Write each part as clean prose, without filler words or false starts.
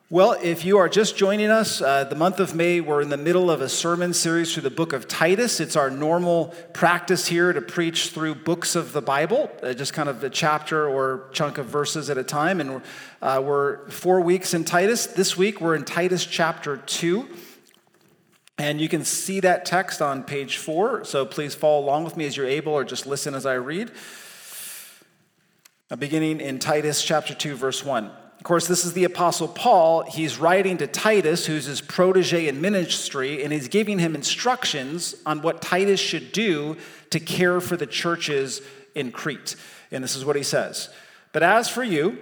Well, if you are just joining us, the month of May, we're in the middle of a sermon series through the book of Titus. It's our normal practice here to preach through books of the Bible, just kind of a chapter or chunk of verses at a time. And we're 4 weeks in Titus. This week, we're in Titus chapter 2. And you can see that text on page 4. So please follow along with me as you're able, or just listen as I read. Beginning in Titus chapter 2, verse 1. Of course, this is the Apostle Paul. He's writing to Titus, who's his protege in ministry, and he's giving him instructions on what Titus should do to care for the churches in Crete. And this is what he says. But as for you,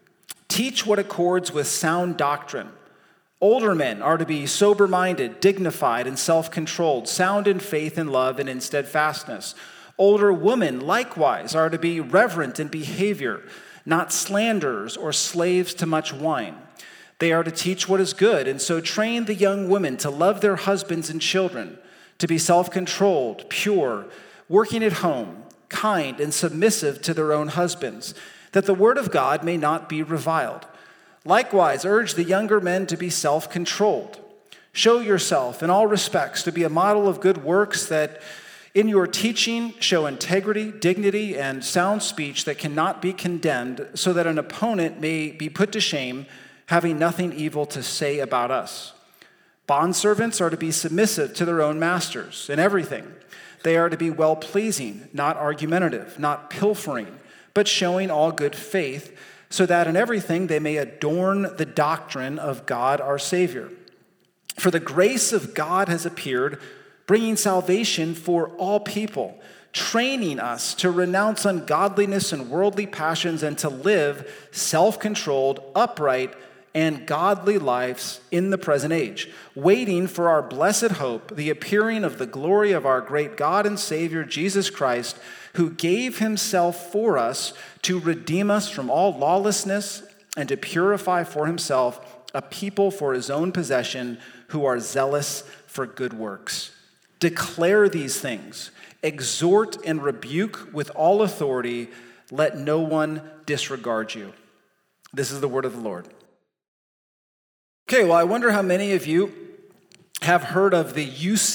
teach what accords with sound doctrine. Older men are to be sober-minded, dignified, and self-controlled, sound in faith and love and in steadfastness. Older women, likewise, are to be reverent in behavior, not slanderers or slaves to much wine. They are to teach what is good, and so train the young women to love their husbands and children, to be self-controlled, pure, working at home, kind, and submissive to their own husbands, that the word of God may not be reviled. Likewise, urge the younger men to be self-controlled. Show yourself in all respects to be a model of good works, that in your teaching, show integrity, dignity, and sound speech that cannot be condemned, so that an opponent may be put to shame, having nothing evil to say about us. Bondservants are to be submissive to their own masters in everything. They are to be well-pleasing, not argumentative, not pilfering, but showing all good faith, so that in everything they may adorn the doctrine of God our Savior. For the grace of God has appeared, bringing salvation for all people, training us to renounce ungodliness and worldly passions and to live self-controlled, upright, and godly lives in the present age, waiting for our blessed hope, the appearing of the glory of our great God and Savior, Jesus Christ, who gave himself for us to redeem us from all lawlessness and to purify for himself a people for his own possession who are zealous for good works. Declare these things, exhort and rebuke with all authority, let no one disregard you. This is the word of the Lord. Okay, well, I wonder how many of you have heard of the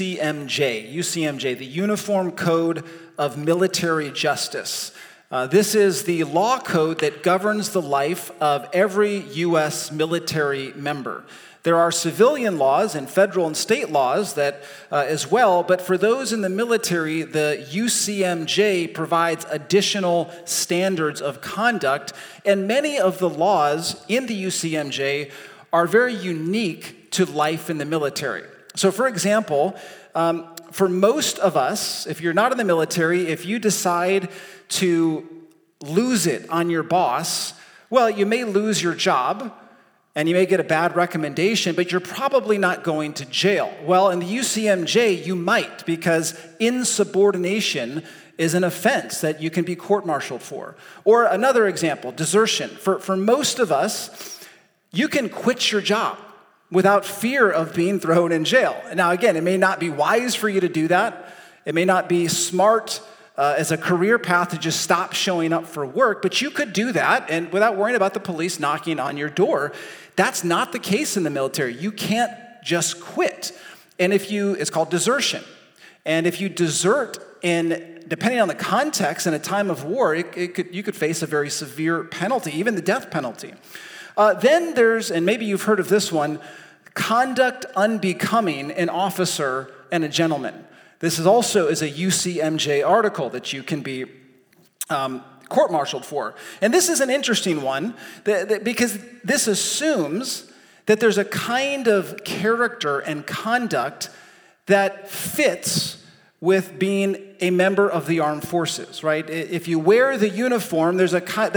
UCMJ, the Uniform Code of Military Justice. This is the law code that governs the life of every U.S. military member. There are civilian laws and federal and state laws that as well, but for those in the military, the UCMJ provides additional standards of conduct, and many of the laws in the UCMJ are very unique to life in the military. So for example, for most of us, if you're not in the military, if you decide to lose it on your boss, well, you may lose your job, and you may get a bad recommendation, but you're probably not going to jail. Well, in the UCMJ, you might, because insubordination is an offense that you can be court-martialed for. Or another example, desertion. For most of us, you can quit your job without fear of being thrown in jail. Now, again, it may not be wise for you to do that. It may not be smart as a career path to just stop showing up for work, but you could do that and without worrying about the police knocking on your door. That's not the case in the military. You can't just quit. And it's called desertion. And if you desert depending on the context in a time of war, you could face a very severe penalty, even the death penalty. Then there's, and maybe you've heard of this one, conduct unbecoming an officer and a gentleman. This is also a UCMJ article that you can be court-martialed for. And this is an interesting one because this assumes that there's a kind of character and conduct that fits with being a member of the armed forces, right? If you wear the uniform, there's a kind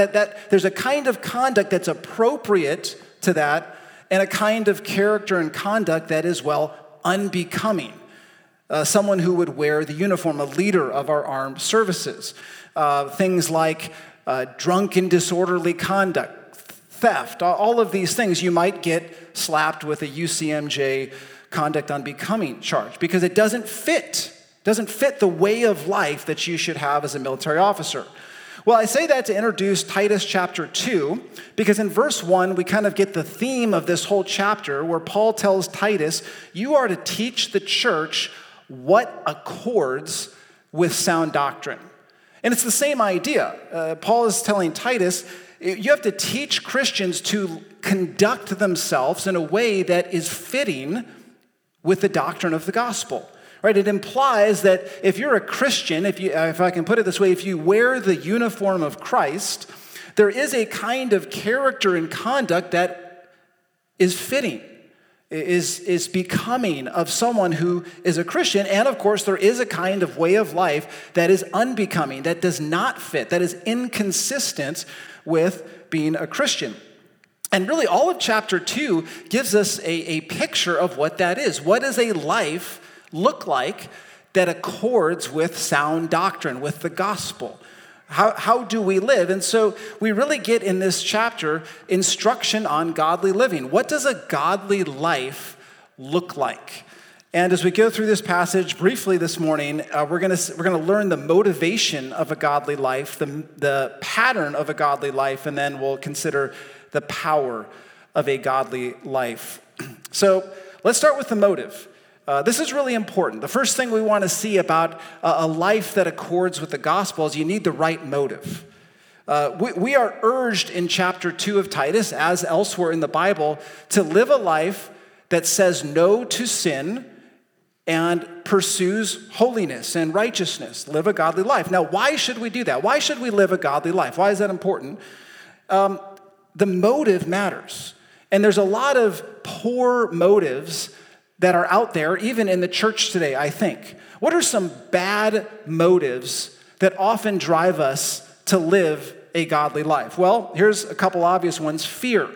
of conduct that's appropriate to that, and a kind of character and conduct that is, well, unbecoming. Someone who would wear the uniform, a leader of our armed services. Things like drunken, disorderly conduct, theft, all of these things, you might get slapped with a UCMJ conduct unbecoming charge because it doesn't fit the way of life that you should have as a military officer. Well, I say that to introduce Titus chapter 2, because in verse 1, we kind of get the theme of this whole chapter where Paul tells Titus, you are to teach the church what accords with sound doctrine. And it's the same idea. Paul is telling Titus, you have to teach Christians to conduct themselves in a way that is fitting with the doctrine of the gospel. Right? It implies that if you're a Christian, if I can put it this way, if you wear the uniform of Christ, there is a kind of character and conduct that is fitting, is becoming of someone who is a Christian. And of course, there is a kind of way of life that is unbecoming, that does not fit, that is inconsistent with being a Christian. And really, all of chapter 2 gives us a picture of what that is. What is a life look like that accords with sound doctrine, with the gospel? How do we live? And so we really get in this chapter instruction on godly living. What does a godly life look like? And as we go through this passage briefly this morning, we're going to learn the motivation of a godly life, the pattern of a godly life, and then we'll consider the power of a godly life. So let's start with the motive. This is really important. The first thing we want to see about a life that accords with the gospel is you need the right motive. We are urged in chapter 2 of Titus, as elsewhere in the Bible, to live a life that says no to sin and pursues holiness and righteousness. Live a godly life. Now, why should we do that? Why should we live a godly life? Why is that important? The motive matters. And there's a lot of poor motives that are out there, even in the church today, I think. What are some bad motives that often drive us to live a godly life? Well, here's a couple obvious ones. Fear.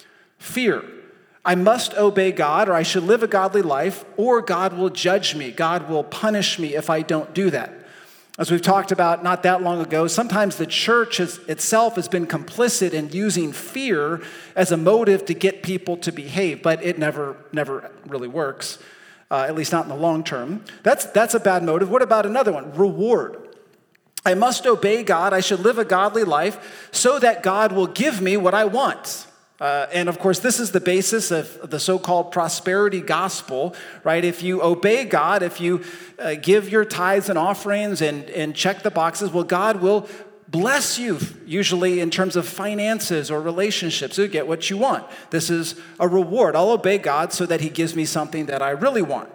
I must obey God, or I should live a godly life, or God will judge me. God will punish me if I don't do that. As we've talked about not that long ago, sometimes the church itself has been complicit in using fear as a motive to get people to behave, but it never really works, at least not in the long term. That's a bad motive. What about another one? Reward. I must obey God. I should live a godly life so that God will give me what I want. And of course, this is the basis of the so-called prosperity gospel, right? If you obey God, if you give your tithes and offerings and check the boxes, well, God will bless you, usually in terms of finances or relationships. You get what you want. This is a reward. I'll obey God so that he gives me something that I really want.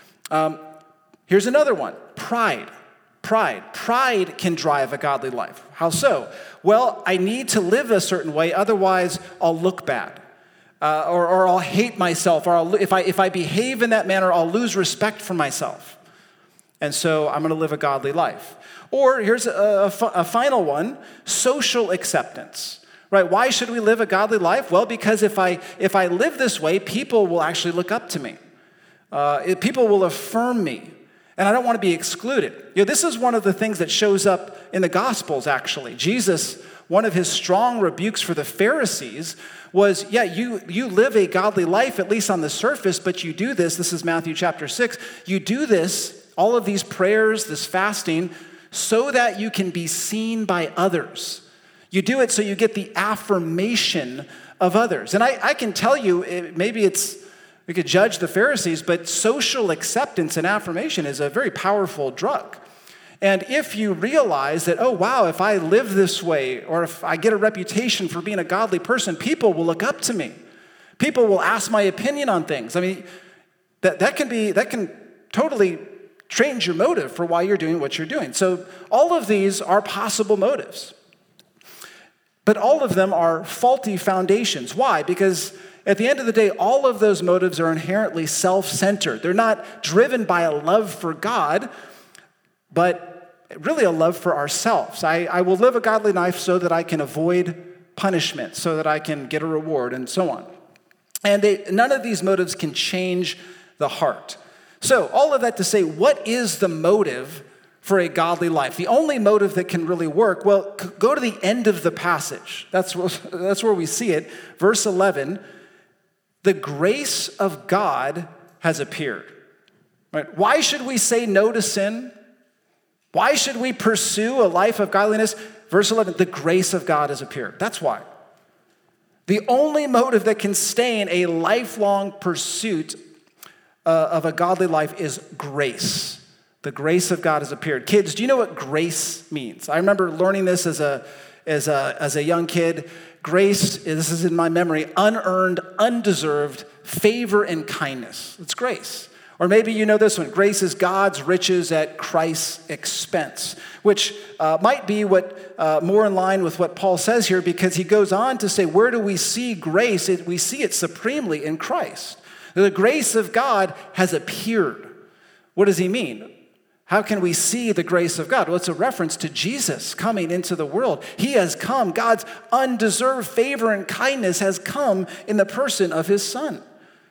Here's another one, pride. Pride can drive a godly life. How so? Well, I need to live a certain way, otherwise I'll look bad. Or I'll hate myself, or if I behave in that manner, I'll lose respect for myself. And so I'm going to live a godly life. Or here's a final one, social acceptance. Right? Why should we live a godly life? Well, because if I live this way, people will actually look up to me. People will affirm me. And I don't want to be excluded. This is one of the things that shows up in the Gospels, actually. Jesus, one of his strong rebukes for the Pharisees was, you live a godly life, at least on the surface, but you do this is Matthew chapter 6, you do this, all of these prayers, this fasting, so that you can be seen by others. You do it so you get the affirmation of others. And I can tell you, we could judge the Pharisees, but social acceptance and affirmation is a very powerful drug. And if you realize that, oh, wow, if I live this way, or if I get a reputation for being a godly person, people will look up to me. People will ask my opinion on things. I mean, that can totally change your motive for why you're doing what you're doing. So all of these are possible motives. But all of them are faulty foundations. Why? Because at the end of the day, all of those motives are inherently self-centered. They're not driven by a love for God, but really a love for ourselves. I will live a godly life so that I can avoid punishment, so that I can get a reward, and so on. And none of these motives can change the heart. So all of that to say, what is the motive for a godly life? The only motive that can really work, well, go to the end of the passage. That's where we see it. Verse 11, the grace of God has appeared. Right? Why should we say no to sin? Why should we pursue a life of godliness? Verse 11, the grace of God has appeared. That's why. The only motive that can sustain a lifelong pursuit of a godly life is grace. The grace of God has appeared. Kids, do you know what grace means? I remember learning this as a young kid. Grace, this is in my memory, unearned, undeserved favor and kindness. It's grace. Or maybe you know this one. Grace is God's riches at Christ's expense, which might be what more in line with what Paul says here, because he goes on to say, where do we see grace? We see it supremely in Christ. The grace of God has appeared. What does he mean? How can we see the grace of God? Well, it's a reference to Jesus coming into the world. He has come. God's undeserved favor and kindness has come in the person of his Son.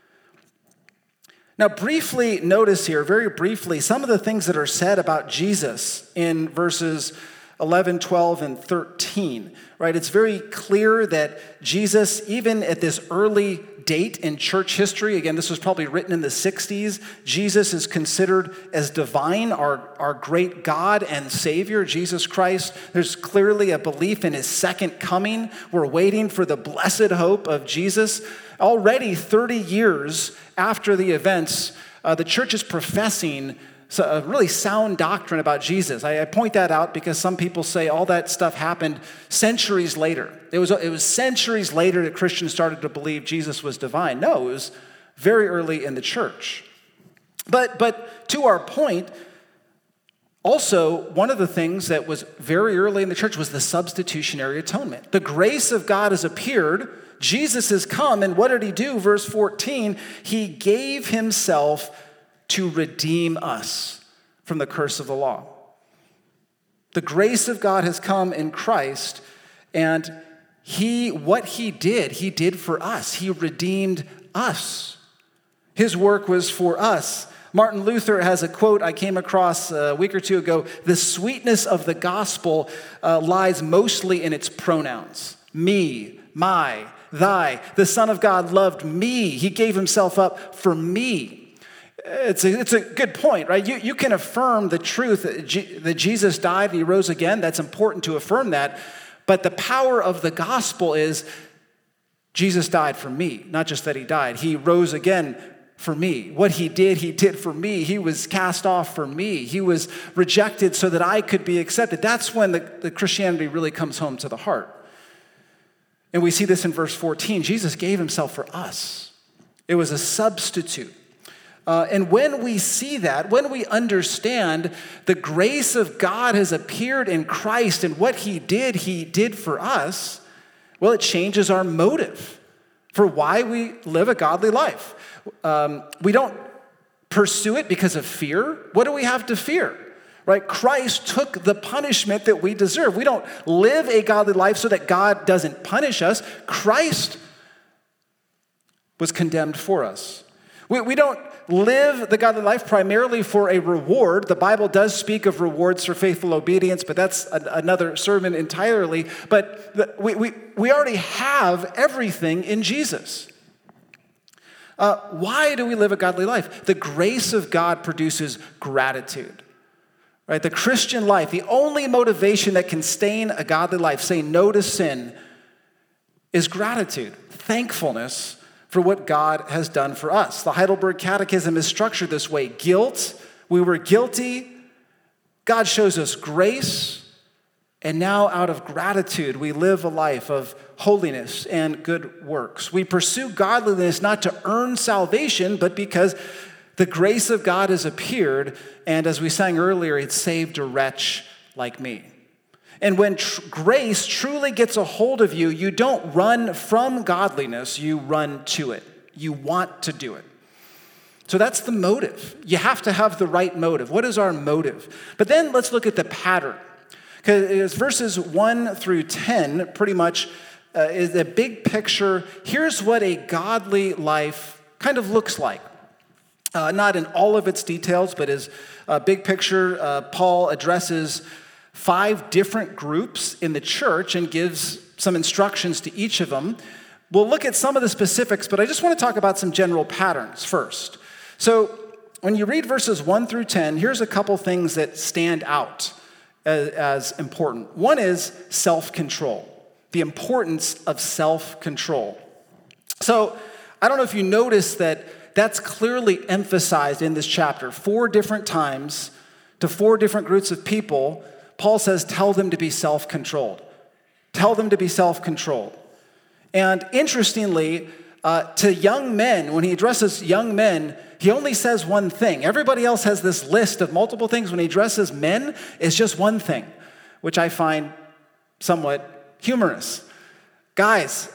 Now, briefly notice here, very briefly, some of the things that are said about Jesus in verses 11, 12, and 13, right? It's very clear that Jesus, even at this early date in church history, again, this was probably written in the 60s, Jesus is considered as divine, our great God and Savior, Jesus Christ. There's clearly a belief in his second coming. We're waiting for the blessed hope of Jesus. Already 30 years after the events, the church is professing a really sound doctrine about Jesus. I point that out because some people say all that stuff happened centuries later. It was centuries later that Christians started to believe Jesus was divine. No, it was very early in the church. But to our point, also, one of the things that was very early in the church was the substitutionary atonement. The grace of God has appeared. Jesus has come, and what did he do? Verse 14, he gave himself to redeem us from the curse of the law. The grace of God has come in Christ, and what he did for us. He redeemed us. His work was for us. Martin Luther has a quote I came across a week or two ago. The sweetness of the gospel lies mostly in its pronouns. Me, my, thy. The Son of God loved me. He gave himself up for me. It's a good point, right? You can affirm the truth that Jesus died and he rose again. That's important to affirm that. But the power of the gospel is Jesus died for me, not just that he died. He rose again for me. What he did for me. He was cast off for me. He was rejected so that I could be accepted. That's when the Christianity really comes home to the heart. And we see this in verse 14. Jesus gave himself for us. It was a substitute. And when we see that, when we understand the grace of God has appeared in Christ and what he did for us, well, it changes our motive for why we live a godly life. We don't pursue it because of fear. What do we have to fear? Right? Christ took the punishment that we deserve. We don't live a godly life so that God doesn't punish us. Christ was condemned for us. We don't live the godly life primarily for a reward. The Bible does speak of rewards for faithful obedience, but that's another sermon entirely. But we already have everything in Jesus. Why do we live a godly life? The grace of God produces gratitude. Right? The Christian life, the only motivation that can sustain a godly life, say no to sin, is gratitude, thankfulness for what God has done for us. The Heidelberg Catechism is structured this way. Guilt, we were guilty. God shows us grace. And now out of gratitude, we live a life of holiness and good works. We pursue godliness not to earn salvation, but because the grace of God has appeared. And as we sang earlier, it saved a wretch like me. And when grace truly gets a hold of you, you don't run from godliness, you run to it. You want to do it. So that's the motive. You have to have the right motive. What is our motive? But then let's look at the pattern. Because verses 1 through 10 pretty much is a big picture. Here's what a godly life kind of looks like. Not in all of its details, but as a big picture, Paul addresses 5 different groups in the church and gives some instructions to each of them. We'll look at some of the specifics, but I just want to talk about some general patterns first. So when you read verses 1 through 10, here's a couple things that stand out as important. One is self-control, the importance of self-control. So I don't know if you noticed that's clearly emphasized in this chapter. 4 different times to 4 different groups of people, Paul says, tell them to be self-controlled. Tell them to be self-controlled. And interestingly, to young men, when he addresses young men, he only says one thing. Everybody else has this list of multiple things. When he addresses men, it's just one thing, which I find somewhat humorous. Guys,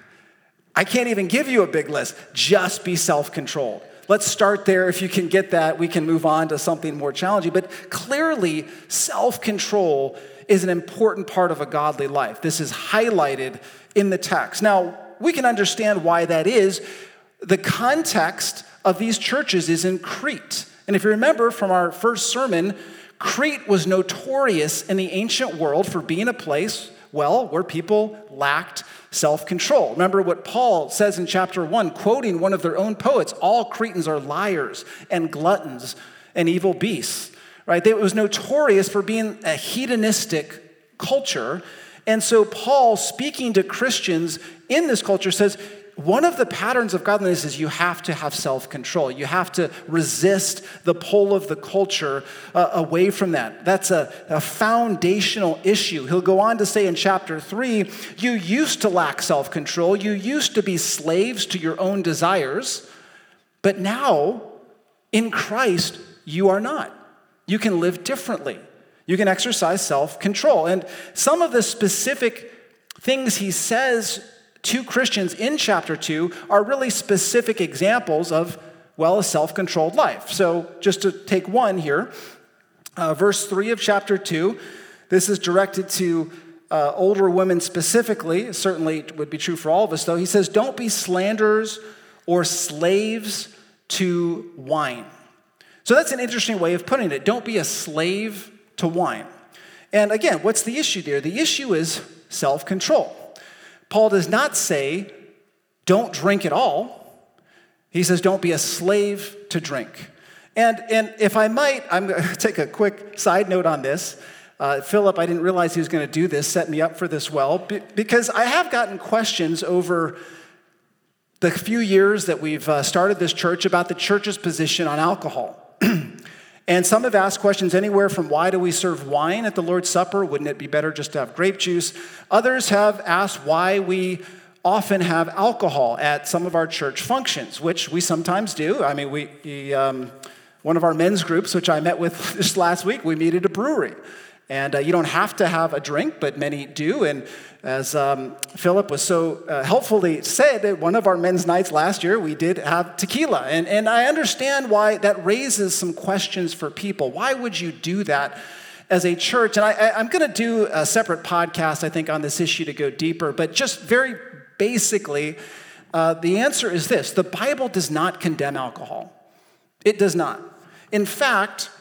I can't even give you a big list. Just be self-controlled. Let's start there. If you can get that, we can move on to something more challenging. But clearly, self-control is an important part of a godly life. This is highlighted in the text. Now, we can understand why that is. The context of these churches is in Crete. And if you remember from our first sermon, Crete was notorious in the ancient world for being a place, where people lacked self-control. Remember what Paul says in chapter 1, quoting one of their own poets, all Cretans are liars and gluttons and evil beasts, right? It was notorious for being a hedonistic culture. And so Paul, speaking to Christians in this culture, says, one of the patterns of godliness is you have to have self-control. You have to resist the pull of the culture away from that. That's a foundational issue. He'll go on to say in chapter 3, you used to lack self-control. You used to be slaves to your own desires. But now, in Christ, you are not. You can live differently. You can exercise self-control. And some of the specific things he says to Christians in chapter 2 are really specific examples of, a self-controlled life. So just to take one here, verse 3 of chapter 2, this is directed to older women specifically. Certainly would be true for all of us, though. He says, don't be slanderers or slaves to wine. So that's an interesting way of putting it. Don't be a slave to wine. And again, what's the issue there? The issue is self-control. Paul does not say, don't drink at all. He says, don't be a slave to drink. And if I might, I'm going to take a quick side note on this. Philip, I didn't realize he was going to do this, set me up for this because I have gotten questions over the few years that we've started this church about the church's position on alcohol. And some have asked questions anywhere from why do we serve wine at the Lord's Supper? Wouldn't it be better just to have grape juice? Others have asked why we often have alcohol at some of our church functions, which we sometimes do. I mean, one of our men's groups, which I met with just last week, we meet at a brewery. And you don't have to have a drink, but many do. And as Philip was so helpfully said, at one of our men's nights last year, we did have tequila. And I understand why that raises some questions for people. Why would you do that as a church? And I'm going to do a separate podcast, I think, on this issue to go deeper. But just very basically, the answer is this. The Bible does not condemn alcohol. It does not. In fact,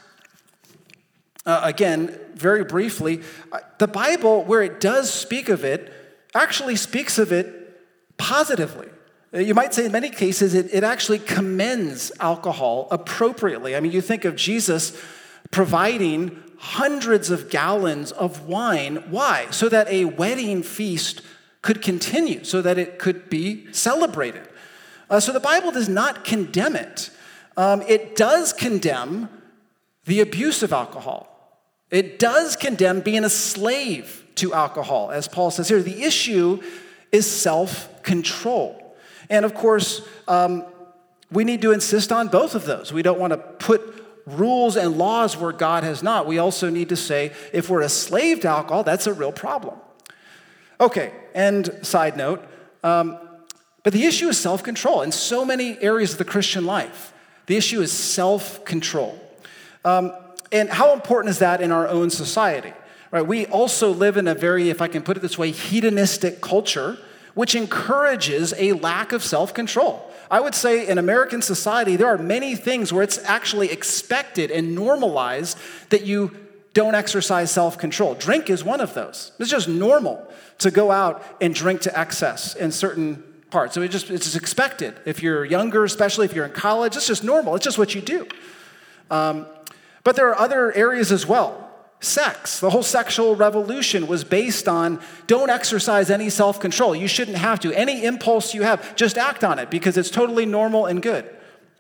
again, very briefly, the Bible, where it does speak of it, actually speaks of it positively. You might say in many cases it actually commends alcohol appropriately. I mean, you think of Jesus providing hundreds of gallons of wine. Why? So that a wedding feast could continue, so that it could be celebrated. So the Bible does not condemn it. It does condemn the abuse of alcohol. It does condemn being a slave to alcohol, as Paul says here. The issue is self-control. And of course, we need to insist on both of those. We don't want to put rules and laws where God has not. We also need to say, if we're a slave to alcohol, that's a real problem. Okay, and side note, but the issue is self-control in so many areas of the Christian life. The issue is self-control. And how important is that in our own society? Right? We also live in a very, if I can put it this way, hedonistic culture, which encourages a lack of self-control. I would say in American society, there are many things where it's actually expected and normalized that you don't exercise self-control. Drink is one of those. It's just normal to go out and drink to excess in certain parts. So it's just expected. If you're younger, especially if you're in college, it's just normal. It's just what you do. But there are other areas as well. sex. The whole sexual revolution was based on don't exercise any self-control. You shouldn't have to. Any impulse you have, just act on it because it's totally normal and good.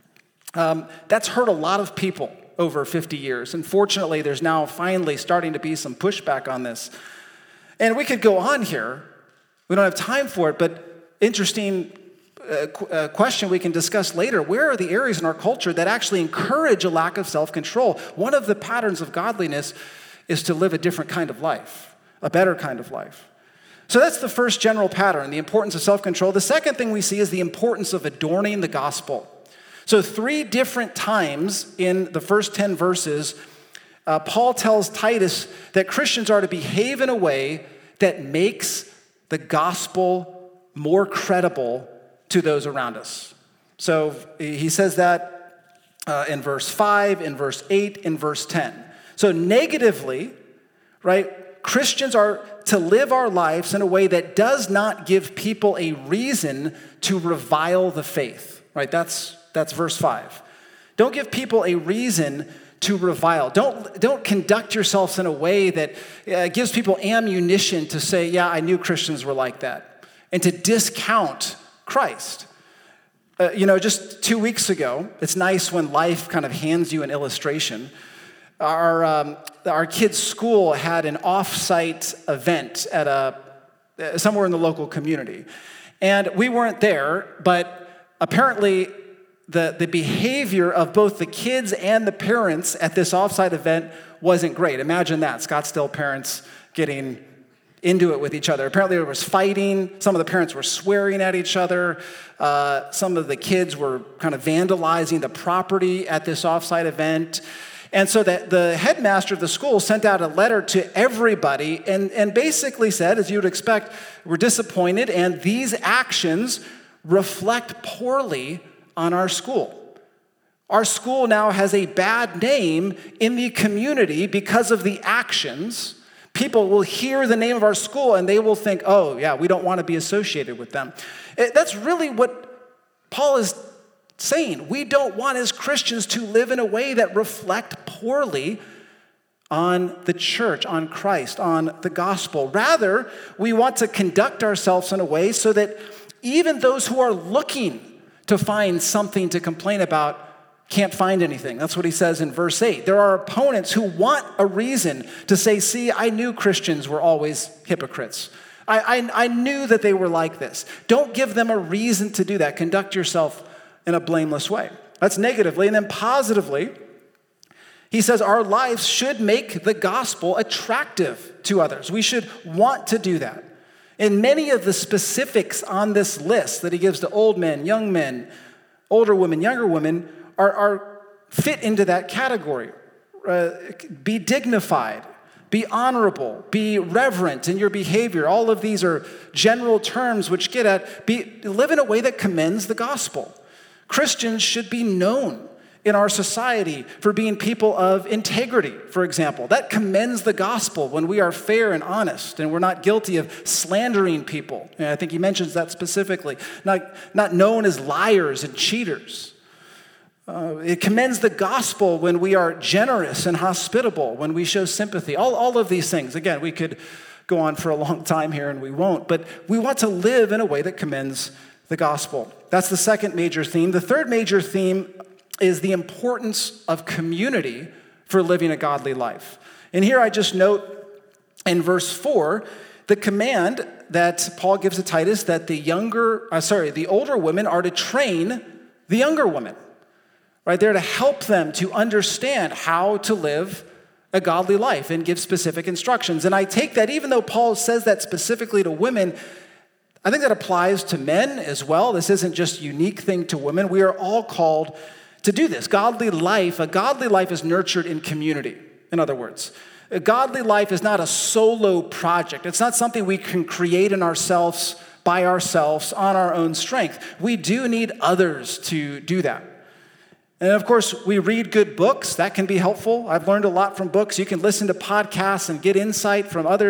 That's hurt a lot of people over 50 years. And fortunately, there's now finally starting to be some pushback on this. And we could go on here. We don't have time for it, but interesting question we can discuss later. Where are the areas in our culture that actually encourage a lack of self-control? One of the patterns of godliness is to live a different kind of life, a better kind of life. So that's the first general pattern, the importance of self-control. The second thing we see is the importance of adorning the gospel. So 3 different times in the first 10 verses, Paul tells Titus that Christians are to behave in a way that makes the gospel more credible to those around us. So he says that in verse 5, in verse 8, in verse 10. So negatively, right, Christians are to live our lives in a way that does not give people a reason to revile the faith, right? That's verse 5. Don't give people a reason to revile. Don't conduct yourselves in a way that gives people ammunition to say, yeah, I knew Christians were like that, and to discount Christ. Just 2 weeks ago, it's nice when life kind of hands you an illustration. Our kids' school had an off-site event at somewhere in the local community. And we weren't there, but apparently the behavior of both the kids and the parents at this off-site event wasn't great. Imagine that, Scottsdale parents getting into it with each other. Apparently there was fighting. Some of the parents were swearing at each other. Some of the kids were kind of vandalizing the property at this off-site event. And so that the headmaster of the school sent out a letter to everybody and basically said, as you would expect, we're disappointed and these actions reflect poorly on our school. Our school now has a bad name in the community because of the actions. People will hear the name of our school and they will think, oh yeah, we don't want to be associated with them. That's really what Paul is saying. We don't want as Christians to live in a way that reflect poorly on the church, on Christ, on the gospel. Rather, we want to conduct ourselves in a way so that even those who are looking to find something to complain about can't find anything. That's what he says in verse 8. There are opponents who want a reason to say, see, I knew Christians were always hypocrites. I knew that they were like this. Don't give them a reason to do that. Conduct yourself in a blameless way. That's negatively. And then positively, he says our lives should make the gospel attractive to others. We should want to do that. And many of the specifics on this list that he gives to old men, young men, older women, younger women, are fit into that category. Be dignified, be honorable, be reverent in your behavior. All of these are general terms which get at live in a way that commends the gospel. Christians should be known in our society for being people of integrity, for example. That commends the gospel when we are fair and honest and we're not guilty of slandering people. And I think he mentions that specifically. Not known as liars and cheaters. It commends the gospel when we are generous and hospitable, when we show sympathy. All of these things. Again, we could go on for a long time here and we won't, but we want to live in a way that commends the gospel. That's the second major theme. The third major theme is the importance of community for living a godly life. And here I just note in verse 4, the command that Paul gives to Titus that the older women are to train the younger women. Right? They're to help them to understand how to live a godly life and give specific instructions. And I take that even though Paul says that specifically to women, I think that applies to men as well. This isn't just a unique thing to women. We are all called to do this. A godly life is nurtured in community, in other words. A godly life is not a solo project. It's not something we can create in ourselves, by ourselves, on our own strength. We do need others to do that. And of course, we read good books. That can be helpful. I've learned a lot from books. You can listen to podcasts and get insight from other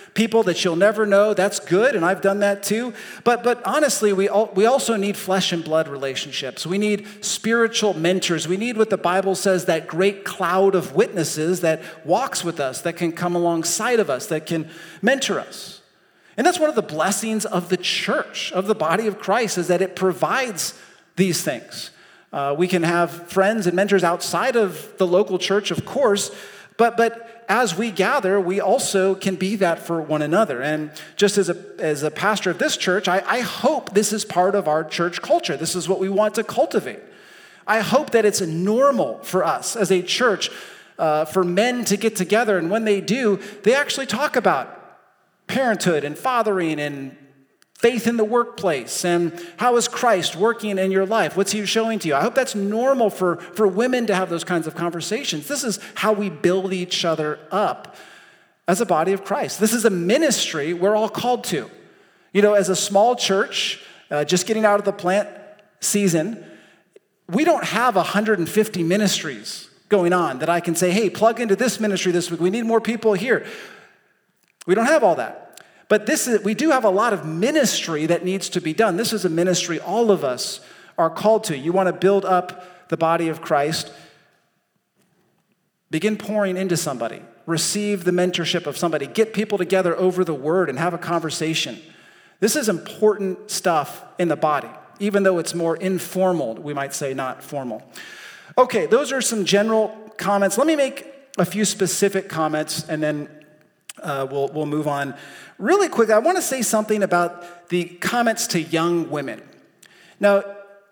people that you'll never know. That's good, and I've done that too. But honestly, we also need flesh and blood relationships. We need spiritual mentors. We need what the Bible says, that great cloud of witnesses that walks with us, that can come alongside of us, that can mentor us. And that's one of the blessings of the church, of the body of Christ, is that it provides these things. We can have friends and mentors outside of the local church, of course, but as we gather, we also can be that for one another. And just as a pastor of this church, I hope this is part of our church culture. This is what we want to cultivate. I hope that it's normal for us as a church for men to get together, and when they do, they actually talk about parenthood and fathering and faith in the workplace, and how is Christ working in your life? What's he showing to you? I hope that's normal for women to have those kinds of conversations. This is how we build each other up as a body of Christ. This is a ministry we're all called to. You know, as a small church, just getting out of the plant season, we don't have 150 ministries going on that I can say, hey, plug into this ministry this week. We need more people here. We don't have all that. But we do have a lot of ministry that needs to be done. This is a ministry all of us are called to. You want to build up the body of Christ, begin pouring into somebody. Receive the mentorship of somebody. Get people together over the word and have a conversation. This is important stuff in the body, even though it's more informal, we might say, not formal. Okay, those are some general comments. Let me make a few specific comments, and then we'll move on. Really quick, I want to say something about the comments to young women. Now,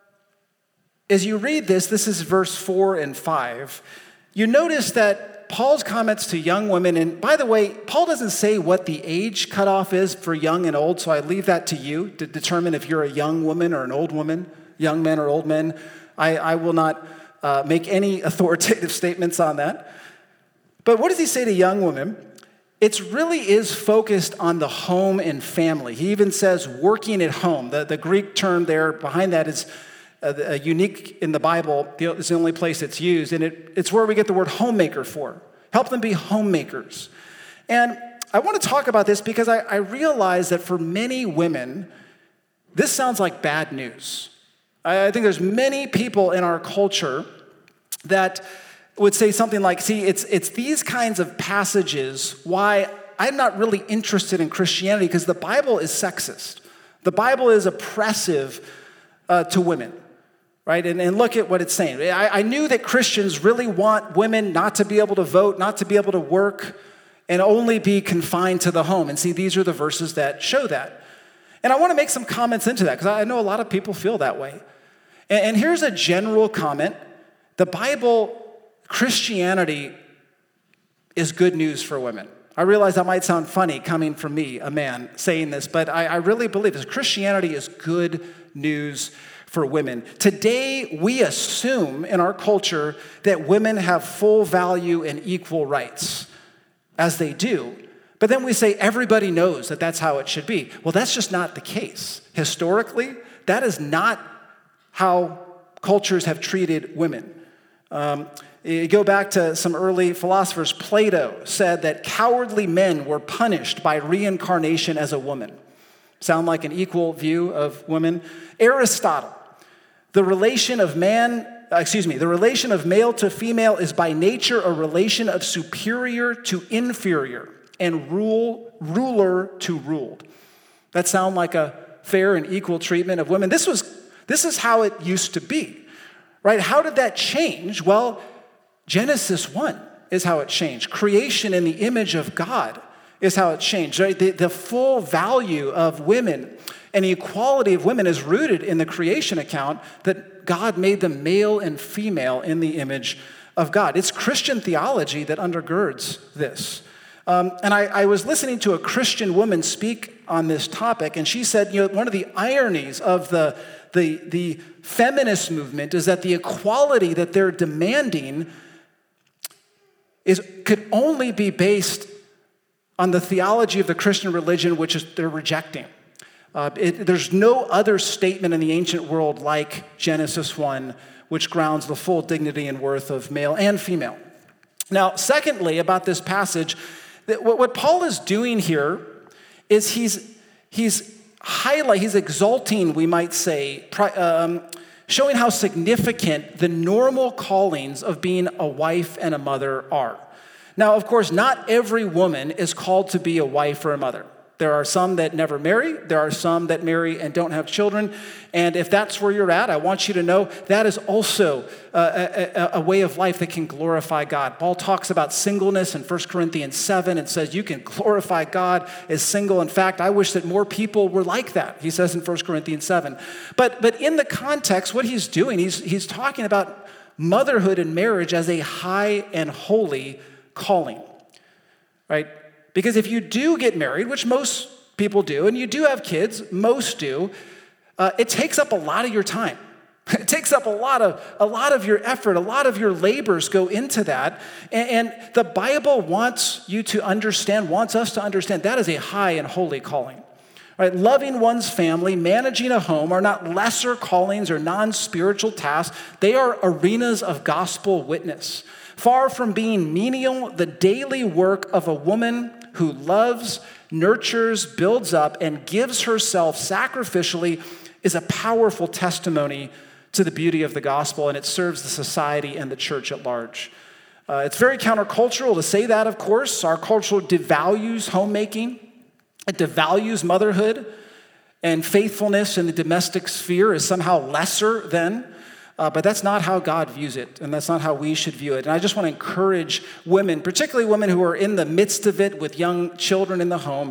as you read this is verse 4 and 5, you notice that Paul's comments to young women, and by the way, Paul doesn't say what the age cutoff is for young and old, so I leave that to you to determine if you're a young woman or an old woman, young men or old men. I will not make any authoritative statements on that. But what does he say to young women? It really is focused on the home and family. He even says working at home. The Greek term there behind that is unique in the Bible. It's the only place it's used, and it's where we get the word homemaker for. Help them be homemakers. And I want to talk about this because I realize that for many women, this sounds like bad news. I think there's many people in our culture that would say something like, see, it's these kinds of passages why I'm not really interested in Christianity, because the Bible is sexist. The Bible is oppressive to women, right? And look at what it's saying. I knew that Christians really want women not to be able to vote, not to be able to work, and only be confined to the home. And see, these are the verses that show that. And I want to make some comments into that, because I know a lot of people feel that way. And here's a general comment. The Bible, Christianity is good news for women. I realize that might sound funny coming from me, a man, saying this, but I really believe this. Christianity is good news for women. Today, we assume in our culture that women have full value and equal rights, as they do. But then we say everybody knows that that's how it should be. Well, that's just not the case. Historically, that is not how cultures have treated women. You go back to some early philosophers. Plato said that cowardly men were punished by reincarnation as a woman. Sound like an equal view of women? Aristotle, the relation of male to female is by nature a relation of superior to inferior and ruler to ruled. That sound like a fair and equal treatment of women? This is how it used to be, right? How did that change? Well, Genesis 1 is how it changed. Creation in the image of God is how it changed. Right? The full value of women and the equality of women is rooted in the creation account that God made them male and female in the image of God. It's Christian theology that undergirds this. And I was listening to a Christian woman speak on this topic, and she said, one of the ironies of the feminist movement is that the equality that they're demanding could only be based on the theology of the Christian religion, which is they're rejecting. There's no other statement in the ancient world like Genesis 1, which grounds the full dignity and worth of male and female. Now, secondly, about this passage, What Paul is doing here is he's exalting, we might say, showing how significant the normal callings of being a wife and a mother are. Now, of course, not every woman is called to be a wife or a mother. There are some that never marry. There are some that marry and don't have children. And if that's where you're at, I want you to know that is also a way of life that can glorify God. Paul talks about singleness in 1 Corinthians 7 and says you can glorify God as single. In fact, I wish that more people were like that, he says in 1 Corinthians 7. But in the context, what he's doing, he's talking about motherhood and marriage as a high and holy calling, right? Because if you do get married, which most people do, and you do have kids, most do, it takes up a lot of your time. It takes up a lot of your effort, a lot of your labors go into that. And the Bible wants us to understand that is a high and holy calling. Right? Loving one's family, managing a home are not lesser callings or non-spiritual tasks. They are arenas of gospel witness. Far from being menial, the daily work of a woman who loves, nurtures, builds up, and gives herself sacrificially is a powerful testimony to the beauty of the gospel, and it serves the society and the church at large. It's very countercultural to say that, of course. Our culture devalues homemaking. It devalues motherhood, and faithfulness in the domestic sphere is somehow lesser than. But that's not how God views it, and that's not how we should view it. And I just want to encourage women, particularly women who are in the midst of it with young children in the home,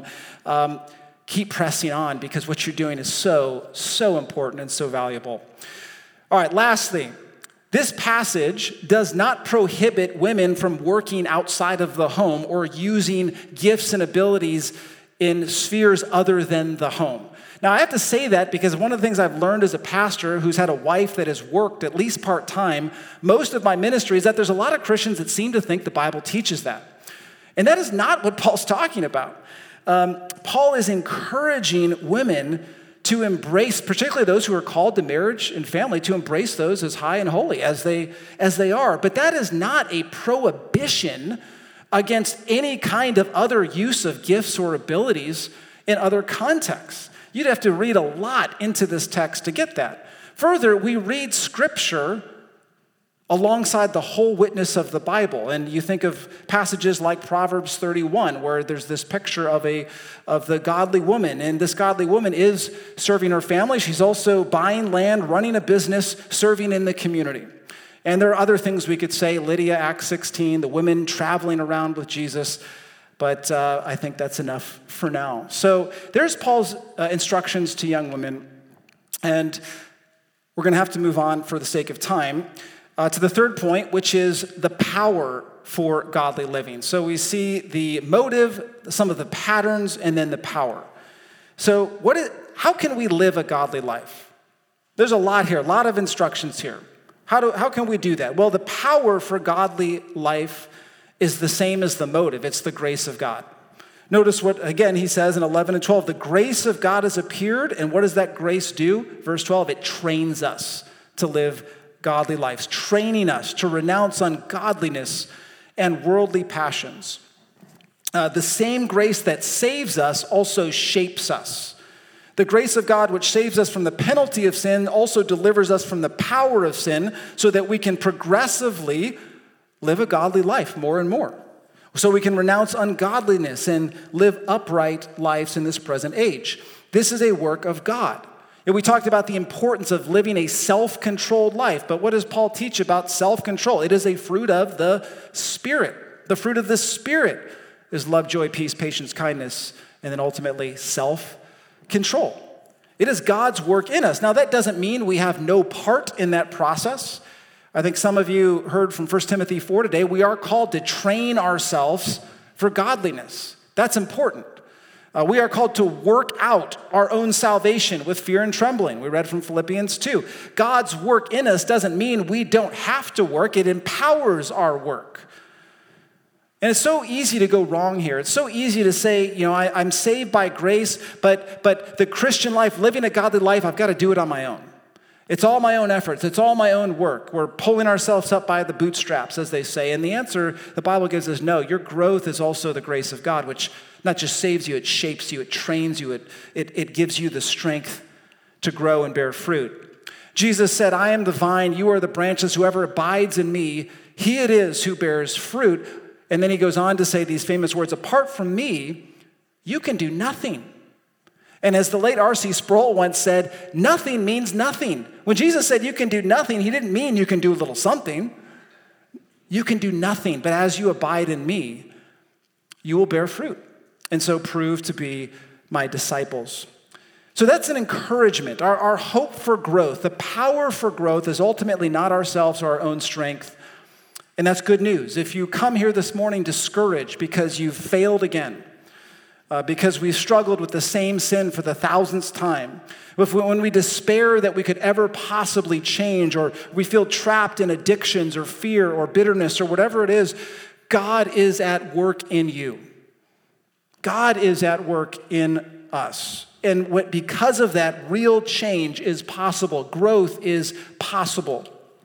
keep pressing on because what you're doing is so, so important and so valuable. All right, lastly, this passage does not prohibit women from working outside of the home or using gifts and abilities in spheres other than the home. Now, I have to say that because one of the things I've learned as a pastor who's had a wife that has worked at least part-time, most of my ministry is that there's a lot of Christians that seem to think the Bible teaches that. And that is not what Paul's talking about. Paul is encouraging women to embrace, particularly those who are called to marriage and family, to embrace those as high and holy as they are. But that is not a prohibition against any kind of other use of gifts or abilities in other contexts. You'd have to read a lot into this text to get that. Further, we read Scripture alongside the whole witness of the Bible. And you think of passages like Proverbs 31, where there's this picture of the godly woman. And this godly woman is serving her family. She's also buying land, running a business, serving in the community. And there are other things we could say, Lydia, Acts 16, the women traveling around with Jesus. But I think that's enough for now. So there's Paul's instructions to young women. And we're going to have to move on for the sake of time to the third point, which is the power for godly living. So we see the motive, some of the patterns, and then the power. So how can we live a godly life? There's a lot here, a lot of instructions here. How can we do that? Well, the power for godly life is the same as the motive. It's the grace of God. Notice what, again, he says in 11 and 12, the grace of God has appeared, and what does that grace do? Verse 12, it trains us to live godly lives, training us to renounce ungodliness and worldly passions. The same grace that saves us also shapes us. The grace of God, which saves us from the penalty of sin, also delivers us from the power of sin so that we can progressively live a godly life more and more. So we can renounce ungodliness and live upright lives in this present age. This is a work of God. And we talked about the importance of living a self-controlled life. But what does Paul teach about self-control? It is a fruit of the Spirit. The fruit of the Spirit is love, joy, peace, patience, kindness, and then ultimately self-control. It is God's work in us. Now, that doesn't mean we have no part in that process. I think some of you heard from 1 Timothy 4 today. We are called to train ourselves for godliness. That's important. We are called to work out our own salvation with fear and trembling. We read from Philippians 2. God's work in us doesn't mean we don't have to work. It empowers our work. And it's so easy to go wrong here. It's so easy to say, I'm saved by grace, but the Christian life, living a godly life, I've got to do it on my own. It's all my own efforts. It's all my own work. We're pulling ourselves up by the bootstraps, as they say. And the answer the Bible gives is no. Your growth is also the grace of God, which not just saves you, it shapes you, it trains you, it gives you the strength to grow and bear fruit. Jesus said, I am the vine, you are the branches. Whoever abides in me, he it is who bears fruit. And then he goes on to say these famous words, apart from me, you can do nothing. And as the late R.C. Sproul once said, nothing means nothing. When Jesus said you can do nothing, he didn't mean you can do a little something. You can do nothing, but as you abide in me, you will bear fruit. And so prove to be my disciples. So that's an encouragement. Our hope for growth, the power for growth is ultimately not ourselves or our own strength. And that's good news. If you come here this morning discouraged because you've failed again, because we've struggled with the same sin for the thousandth time, when we despair that we could ever possibly change, or we feel trapped in addictions or fear or bitterness or whatever it is, God is at work in you. God is at work in us. And because of that, real change is possible. Growth is possible.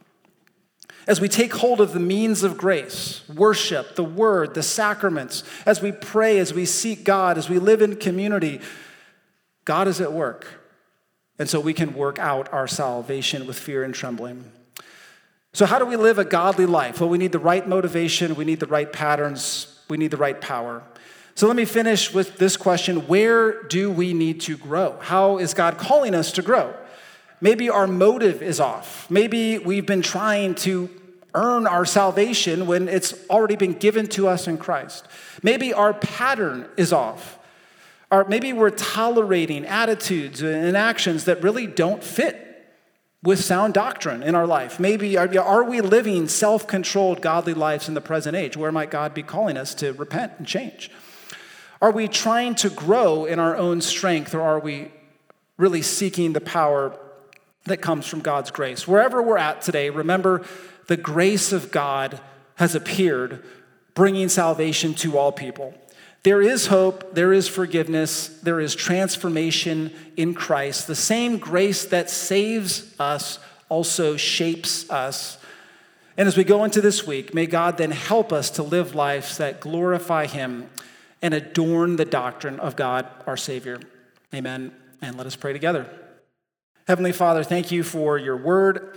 As we take hold of the means of grace, worship, the word, the sacraments, as we pray, as we seek God, as we live in community, God is at work. And so we can work out our salvation with fear and trembling. So how do we live a godly life? Well, we need the right motivation, we need the right patterns, we need the right power. So let me finish with this question: where do we need to grow? How is God calling us to grow? Maybe our motive is off. Maybe we've been trying to earn our salvation when it's already been given to us in Christ. Maybe our pattern is off. Or maybe we're tolerating attitudes and actions that really don't fit with sound doctrine in our life. Maybe are we living self-controlled, godly lives in the present age? Where might God be calling us to repent and change? Are we trying to grow in our own strength, or are we really seeking the power that comes from God's grace? Wherever we're at today, remember the grace of God has appeared, bringing salvation to all people. There is hope, there is forgiveness, there is transformation in Christ. The same grace that saves us also shapes us. And as we go into this week, may God then help us to live lives that glorify him and adorn the doctrine of God, our Savior. Amen. And let us pray together. Heavenly Father, thank you for your word.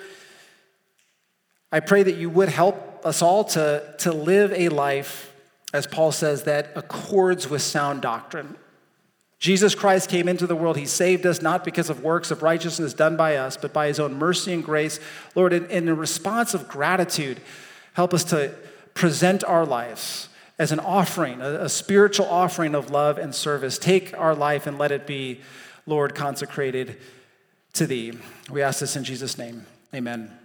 I pray that you would help us all to live a life, as Paul says, that accords with sound doctrine. Jesus Christ came into the world. He saved us not because of works of righteousness done by us, but by his own mercy and grace. Lord, in a response of gratitude, help us to present our lives as an offering, a spiritual offering of love and service. Take our life and let it be, Lord, consecrated to thee. We ask this in Jesus' name. Amen.